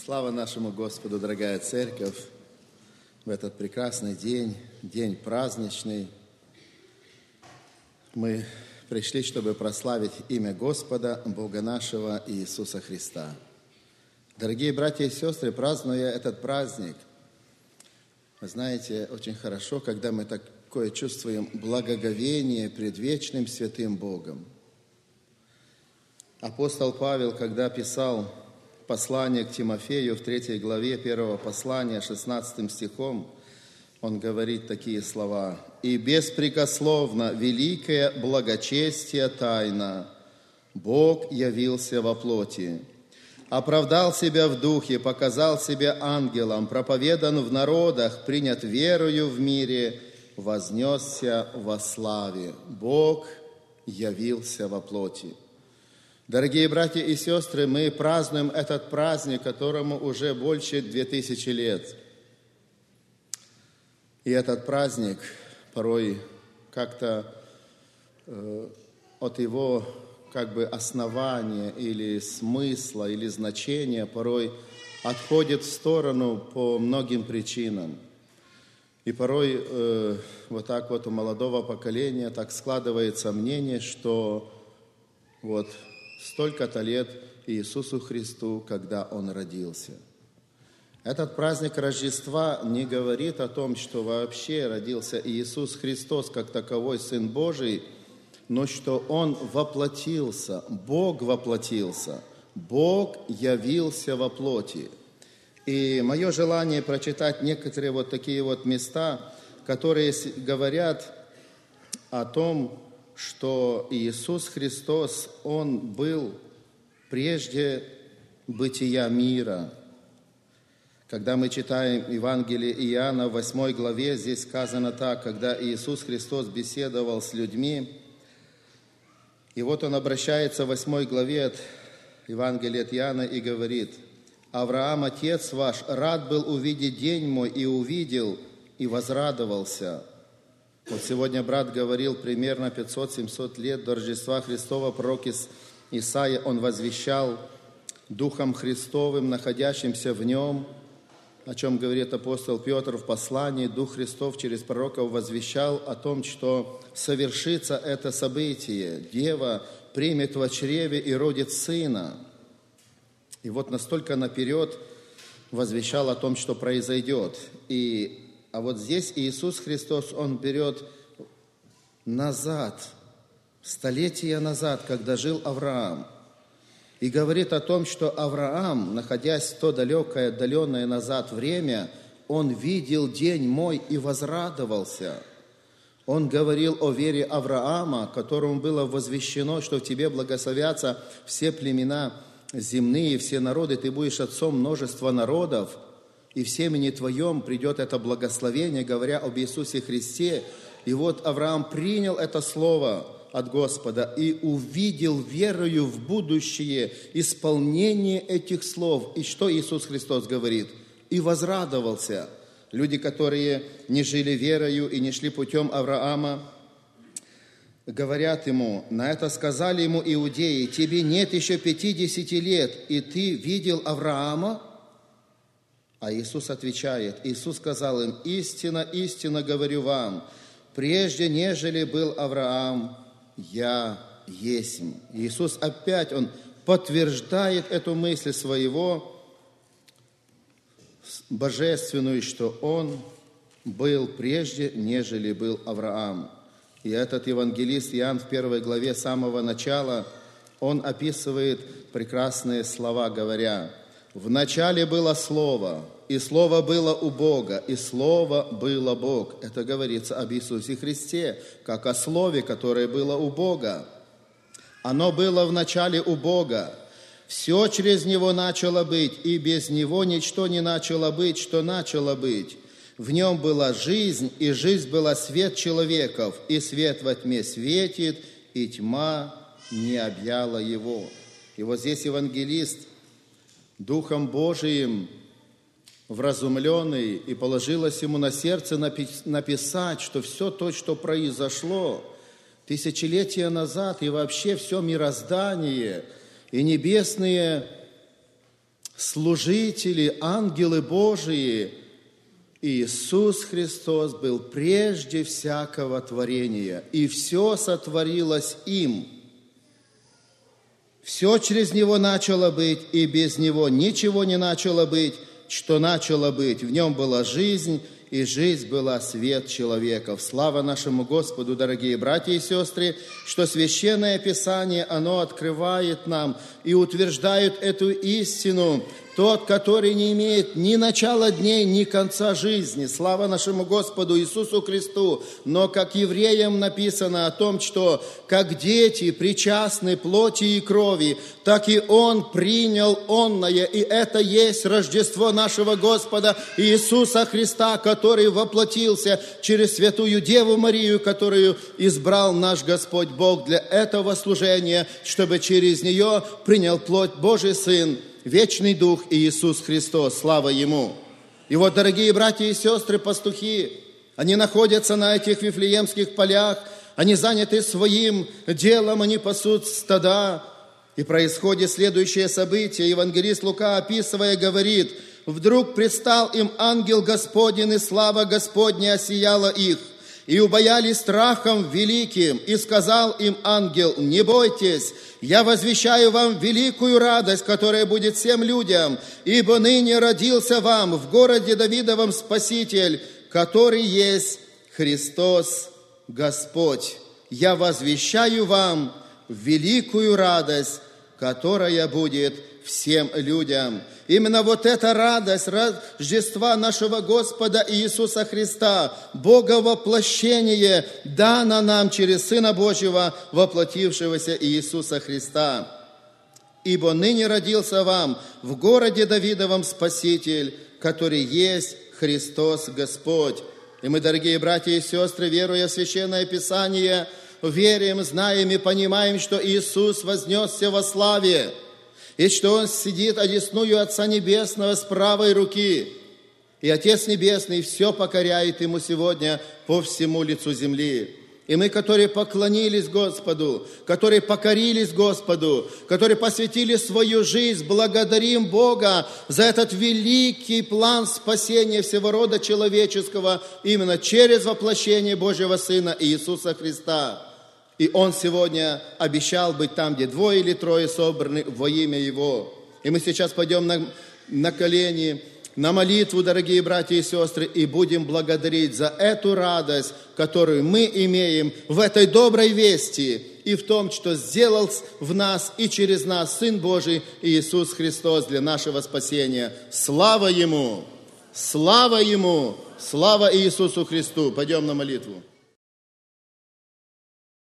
Слава нашему Господу, дорогая церковь, в этот прекрасный день, день праздничный. Мы пришли, чтобы прославить имя Господа, Бога нашего Иисуса Христа. Дорогие братья и сестры, празднуя этот праздник, вы знаете, очень хорошо, когда мы такое чувствуем благоговение пред вечным святым Богом. Апостол Павел, когда писал послание к Тимофею в 3 главе 1 послания, 16 стихом, он говорит такие слова: «И беспрекословно великое благочестие тайна, Бог явился во плоти, оправдал себя в духе, показал себя ангелом, проповедан в народах, принят верою в мире, вознесся во славе». Бог явился во плоти. Дорогие братья и сестры, мы празднуем этот праздник, которому уже больше 2000 лет. И этот праздник порой как-то от его основания или смысла, или значения порой отходит в сторону по многим причинам. И порой вот так вот у молодого поколения так складывается мнение, что вот столько-то лет Иисусу Христу, когда Он родился. Этот праздник Рождества не говорит о том, что вообще родился Иисус Христос как таковой, Сын Божий, но что Он воплотился, Бог воплотился, Бог явился во плоти. И мое желание прочитать некоторые вот такие вот места, которые говорят о том, что Иисус Христос, Он был прежде бытия мира. Когда мы читаем Евангелие Иоанна в 8 главе, здесь сказано так: когда Иисус Христос беседовал с людьми, и вот Он обращается в 8 главе от Евангелия от Иоанна и говорит: «Авраам, отец ваш, рад был увидеть день мой, и увидел, и возрадовался». Вот сегодня брат говорил, примерно 500-700 лет до Рождества Христова пророк Исаия, он возвещал Духом Христовым, находящимся в нем, о чем говорит апостол Петр в послании. Дух Христов через пророков возвещал о том, что совершится это событие. Дева примет во чреве и родит сына. И вот настолько наперед возвещал о том, что произойдет. А вот здесь Иисус Христос, Он берет назад, столетия назад, когда жил Авраам, и говорит о том, что Авраам, находясь в то далекое, отдаленное назад время, он видел день мой и возрадовался. Он говорил о вере Авраама, которому было возвещено, что в тебе благословятся все племена земные, все народы, ты будешь отцом множества народов, и в семени твоем придет это благословение, говоря об Иисусе Христе. И вот Авраам принял это слово от Господа и увидел верою в будущее исполнение этих слов. И что Иисус Христос говорит? И возрадовался. Люди, которые не жили верою и не шли путем Авраама, говорят ему, на это сказали ему иудеи: тебе нет еще 50 лет, и ты видел Авраама? А Иисус отвечает, Иисус сказал им: истинно, истинно говорю вам, прежде нежели был Авраам, я есть. Иисус опять, Он подтверждает эту мысль своего божественную, что Он был прежде, нежели был Авраам. И этот евангелист Иоанн в 1 главе с самого начала, он описывает прекрасные слова, говоря: «В начале было Слово, и Слово было у Бога, и Слово было Бог». Это говорится об Иисусе Христе, как о Слове, которое было у Бога. Оно было в начале у Бога. Все через Него начало быть, и без Него ничто не начало быть, что начало быть. В Нем была жизнь, и жизнь была свет человеков, и свет во тьме светит, и тьма не объяла Его. И вот здесь евангелист Духом Божиим вразумленный, и положилось ему на сердце написать, что все то, что произошло тысячелетия назад, и вообще все мироздание, и небесные служители, ангелы Божии, Иисус Христос был прежде всякого творения, и все сотворилось им. Все через Него начало быть, и без Него ничего не начало быть, что начало быть. В Нем была жизнь, и жизнь была свет человеков. Слава нашему Господу, дорогие братья и сестры, что Священное Писание, оно открывает нам и утверждает эту истину. Тот, который не имеет ни начала дней, ни конца жизни. Слава нашему Господу Иисусу Христу. Но как евреям написано о том, что как дети причастны плоти и крови, так и Он принял онное. И это есть Рождество нашего Господа Иисуса Христа, который воплотился через Святую Деву Марию, которую избрал наш Господь Бог для этого служения, чтобы через нее принял плоть Божий Сын, Вечный Дух и Иисус Христос. Слава Ему! И вот, дорогие братья и сестры, пастухи, они находятся на этих вифлеемских полях, они заняты своим делом, они пасут стада. И происходит следующее событие. Евангелист Лука, описывая, говорит: «Вдруг предстал им ангел Господень, и слава Господня осияла их. И убоялись страхом великим, и сказал им ангел: не бойтесь, я возвещаю вам великую радость, которая будет всем людям, ибо ныне родился вам в городе Давидовом Спаситель, который есть Христос Господь. Я возвещаю вам великую радость, которая будет всем людям». Именно вот эта радость Рождества нашего Господа Иисуса Христа, Бога воплощение, дана нам через Сына Божьего, воплотившегося Иисуса Христа. «Ибо ныне родился вам в городе Давидовом Спаситель, который есть Христос Господь». И мы, дорогие братья и сестры, веруя в Священное Писание, верим, знаем и понимаем, что Иисус вознесся во славе, и что Он сидит одесную Отца Небесного с правой руки. И Отец Небесный все покоряет Ему сегодня по всему лицу земли. И мы, которые поклонились Господу, которые покорились Господу, которые посвятили свою жизнь, благодарим Бога за этот великий план спасения всего рода человеческого именно через воплощение Божьего Сына Иисуса Христа. И Он сегодня обещал быть там, где 2 или 3 собраны во имя Его. И мы сейчас пойдем на колени, на молитву, дорогие братья и сестры, и будем благодарить за эту радость, которую мы имеем в этой доброй вести и в том, что сделал в нас и через нас Сын Божий Иисус Христос для нашего спасения. Слава Ему! Слава Ему! Слава Иисусу Христу! Пойдем на молитву.